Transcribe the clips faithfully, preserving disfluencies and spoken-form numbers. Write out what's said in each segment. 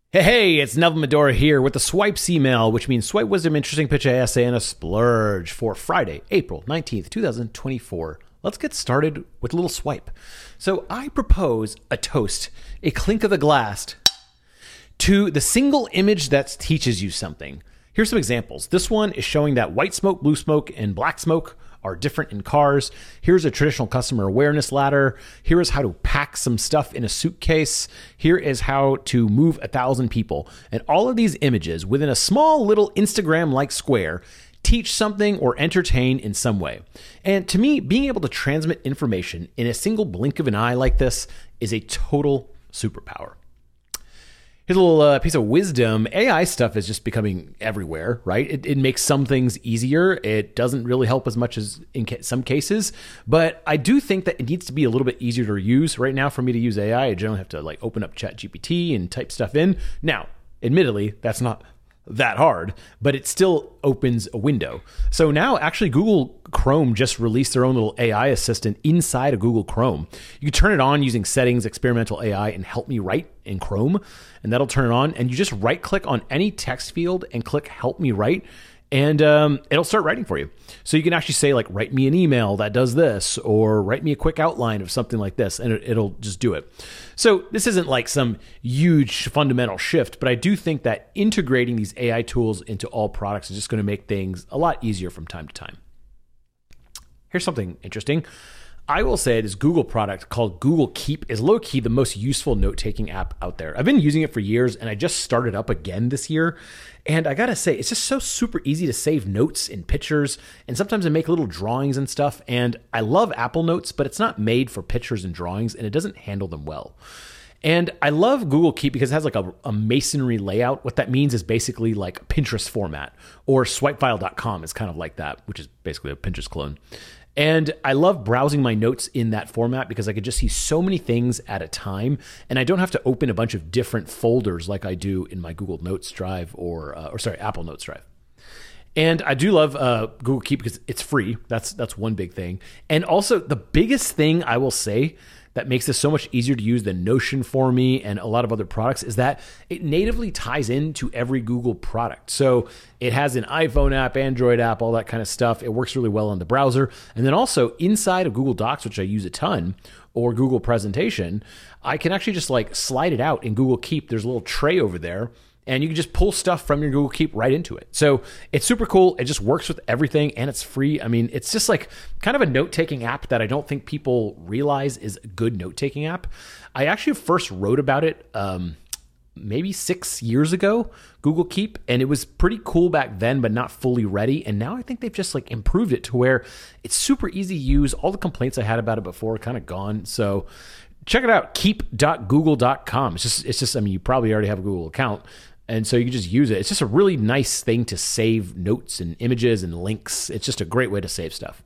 Hey, hey, it's Neville Medora here with the Swipes email, which means Swipe Wisdom, Interesting Pitch, a essay, and a splurge for Friday, April nineteenth, twenty twenty-four. Let's get started with a little swipe. So I propose a toast, a clink of the glass, to the single image that teaches you something. Here's some examples. This one is showing that white smoke, blue smoke, and black smoke are different in cars. Here's a traditional customer awareness ladder. Here is how to pack some stuff in a suitcase. Here is how to move a thousand people. And all of these images within a small little Instagram-like square teach something or entertain in some way. And to me, being able to transmit information in a single blink of an eye like this is a total superpower. Here's a little uh, piece of wisdom. A I stuff is just becoming everywhere, right? It, it makes some things easier. It doesn't really help as much as in ca- some cases, but I do think that it needs to be a little bit easier to use. Right now, for me to use A I, I generally have to like open up ChatGPT and type stuff in. Now, admittedly, that's not that hard, but it still opens a window. So now actually Google Chrome just released their own little A I assistant inside of Google Chrome. You can turn it on using settings, experimental A I, and help me write in Chrome, and that'll turn it on. And you just right click on any text field and click help me write, and um, it'll start writing for you. So you can actually say like, write me an email that does this, or write me a quick outline of something like this, and it, it'll just do it. So this isn't like some huge fundamental shift, but I do think that integrating these A I tools into all products is just going to make things a lot easier from time to time. Here's something interesting. I will say this Google product called Google Keep is low-key the most useful note-taking app out there. I've been using it for years, and I just started up again this year. And I gotta say, it's just so super easy to save notes and pictures, and sometimes I make little drawings and stuff. And I love Apple Notes, but it's not made for pictures and drawings, and it doesn't handle them well. And I love Google Keep because it has like a, a masonry layout. What that means is basically like Pinterest format, or swipefile dot com is kind of like that, which is basically a Pinterest clone. And I love browsing my notes in that format because I could just see so many things at a time, and I don't have to open a bunch of different folders like I do in my Google Notes Drive or, uh, or sorry, Apple Notes Drive. And I do love uh, Google Keep because it's free. That's that's one big thing. And also the biggest thing I will say that makes this so much easier to use than Notion for me and a lot of other products is that it natively ties into every Google product. So it has an iPhone app, Android app, all that kind of stuff. It works really well on the browser. And then also inside of Google Docs, which I use a ton, or Google Presentation, I can actually just like slide it out in Google Keep. There's a little tray over there, and you can just pull stuff from your Google Keep right into it. So it's super cool. It just works with everything, and it's free. I mean, it's just like kind of a note-taking app that I don't think people realize is a good note-taking app. I actually first wrote about it um, maybe six years ago, Google Keep, and it was pretty cool back then, but not fully ready. And now I think they've just like improved it to where it's super easy to use. All the complaints I had about it before are kind of gone. So check it out, keep dot google dot com. It's just, it's just, I mean, you probably already have a Google account, and so you can just use it. It's just a really nice thing to save notes and images and links. It's just a great way to save stuff.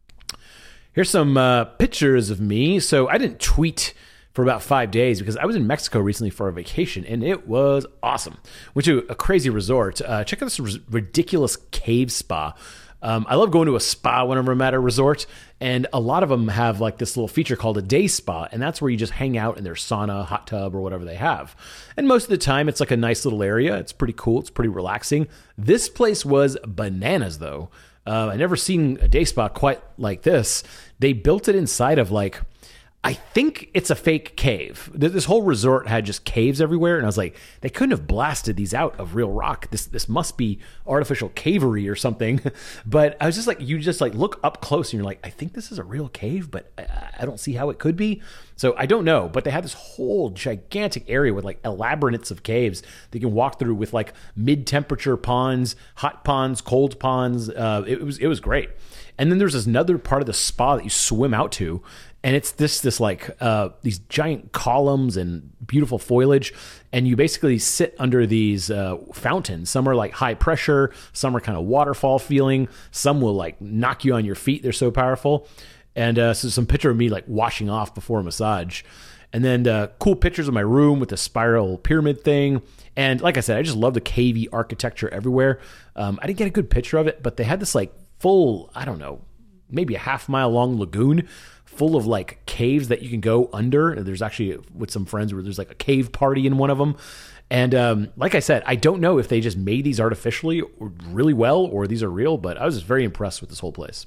Here's some uh, pictures of me. So I didn't tweet for about five days because I was in Mexico recently for a vacation, and it was awesome. Went to a crazy resort. Uh, check out this r- ridiculous cave spa. Um, I love going to a spa whenever I'm at a resort, and a lot of them have like this little feature called a day spa, and that's where you just hang out in their sauna, hot tub, or whatever they have. And most of the time, it's like a nice little area. It's pretty cool. It's pretty relaxing. This place was bananas, though. Uh, I never seen a day spa quite like this. They built it inside of like, I think it's a fake cave. This whole resort had just caves everywhere, and I was like, they couldn't have blasted these out of real rock. This this must be artificial cavery or something. But I was just like, you just like look up close, and you're like, I think this is a real cave, but I, I don't see how it could be. So I don't know, but they had this whole gigantic area with like elaborates of caves that you can walk through with like mid-temperature ponds, hot ponds, cold ponds. Uh, it was it was great. And then there's this another part of the spa that you swim out to, and it's this this like uh, these giant columns and beautiful foliage, and you basically sit under these uh, fountains. Some are like high pressure, some are kind of waterfall feeling, some will like knock you on your feet. They're so powerful. And uh, so some picture of me like washing off before a massage. And then uh, cool pictures of my room with the spiral pyramid thing. And like I said, I just love the cavey architecture everywhere. Um, I didn't get a good picture of it, but they had this like full, I don't know, maybe a half mile long lagoon full of like caves that you can go under. There's actually with some friends where there's like a cave party in one of them. And um, like I said, I don't know if they just made these artificially really well or these are real, but I was just very impressed with this whole place.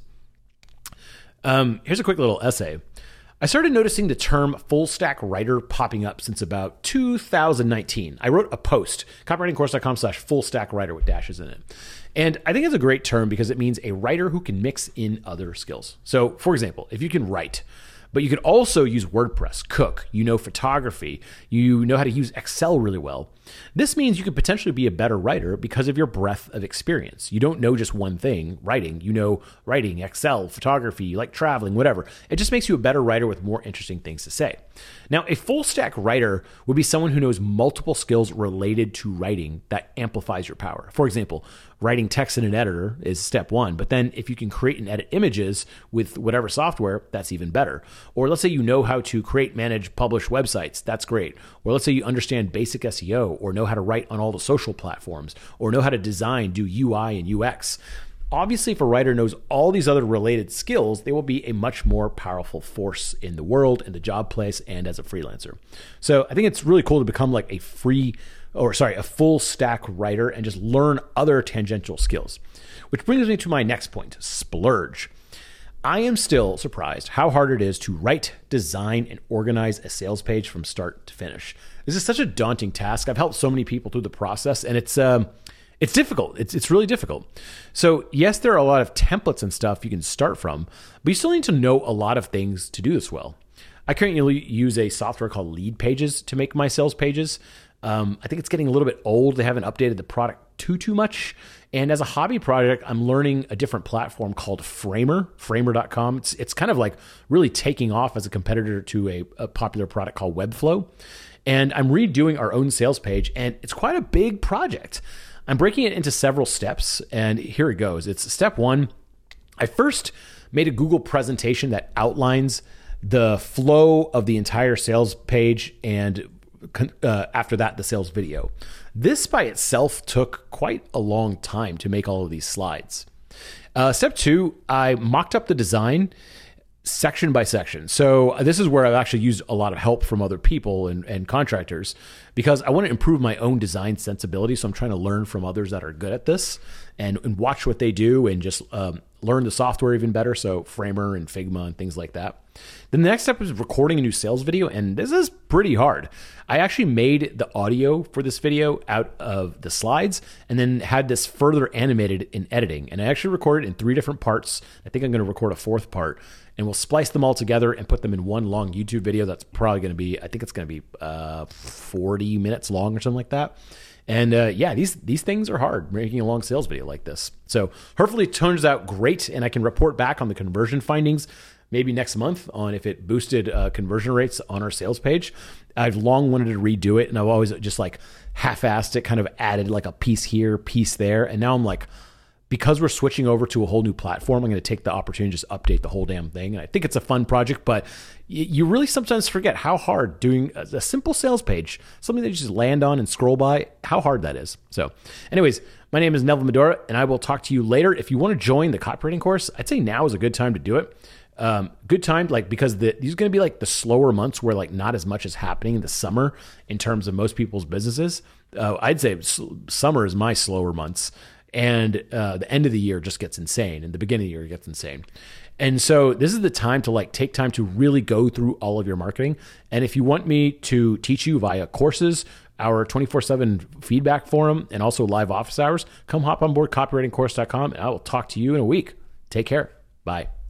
Um, here's a quick little essay. I started noticing the term full stack writer popping up since about two thousand nineteen. I wrote a post, copywritingcourse.com slash full stack writer with dashes in it. And I think it's a great term because it means a writer who can mix in other skills. So for example, if you can write, but you could also use WordPress, cook, you know photography, you know how to use Excel really well. This means you could potentially be a better writer because of your breadth of experience. You don't know just one thing, writing. You know writing, Excel, photography, you like traveling, whatever. It just makes you a better writer with more interesting things to say. Now, a full stack writer would be someone who knows multiple skills related to writing that amplifies your power. For example, writing text in an editor is step one, but then if you can create and edit images with whatever software, that's even better. Or let's say you know how to create, manage, publish websites, that's great. Or let's say you understand basic S E O or know how to write on all the social platforms or know how to design, do U I and U X. Obviously, if a writer knows all these other related skills, they will be a much more powerful force in the world, in the job place, and as a freelancer. So I think it's really cool to become like a free, or sorry, a full stack writer and just learn other tangential skills. Which brings me to my next point, splurge. I am still surprised how hard it is to write, design, and organize a sales page from start to finish. This is such a daunting task. I've helped so many people through the process, and it's um, it's difficult. It's it's really difficult. So yes, there are a lot of templates and stuff you can start from, but you still need to know a lot of things to do this well. I currently use a software called Lead Pages to make my sales pages. Um, I think it's getting a little bit old. They haven't updated the product too, too much. And as a hobby project, I'm learning a different platform called Framer, framer dot com. It's, it's kind of like really taking off as a competitor to a, a popular product called Webflow. And I'm redoing our own sales page, and it's quite a big project. I'm breaking it into several steps, and here it goes. It's step one. I first made a Google presentation that outlines the flow of the entire sales page, and uh, after that, the sales video. This by itself took quite a long time to make all of these slides. Uh, step two, I mocked up the design section by section. So this is where I've actually used a lot of help from other people and, and contractors because I want to improve my own design sensibility. So I'm trying to learn from others that are good at this and, and watch what they do and just um, learn the software even better. So Framer and Figma and things like that. Then the next step is recording a new sales video. And this is pretty hard. I actually made the audio for this video out of the slides and then had this further animated in editing. And I actually recorded in three different parts. I think I'm going to record a fourth part. And we'll splice them all together and put them in one long YouTube video that's probably going to be, I think it's going to be uh, forty minutes long or something like that. And uh, yeah, these these things are hard, making a long sales video like this. So hopefully it turns out great and I can report back on the conversion findings maybe next month on if it boosted uh, conversion rates on our sales page. I've long wanted to redo it and I've always just like half-assed it, kind of added like a piece here, piece there. And now I'm like, because we're switching over to a whole new platform, I'm going to take the opportunity to just update the whole damn thing. And I think it's a fun project, but you really sometimes forget how hard doing a simple sales page, something that you just land on and scroll by, how hard that is. So anyways, my name is Neville Medora, and I will talk to you later. If you want to join the copywriting course, I'd say now is a good time to do it. Um, good time, like, because the, these are going to be like the slower months where like not as much is happening in the summer in terms of most people's businesses. Uh, I'd say summer is my slower months. And uh, the end of the year just gets insane, and the beginning of the year gets insane. And so this is the time to like take time to really go through all of your marketing. And if you want me to teach you via courses, our twenty-four seven feedback forum, and also live office hours, come hop on board copywriting course dot com, and I will talk to you in a week. Take care. Bye.